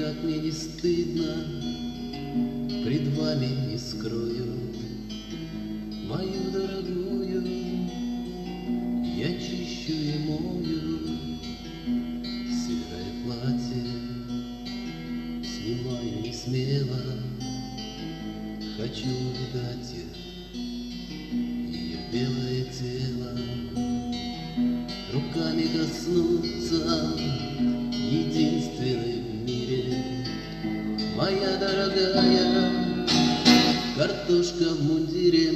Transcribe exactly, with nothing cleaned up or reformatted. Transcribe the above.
как мне не стыдно, пред вами не скрою мою дорогую, я чищу и мою серое платье, снимаю не смело, хочу увидать ее белое тело, руками коснуться единственной в мире, моя дорогая картошка в мундире.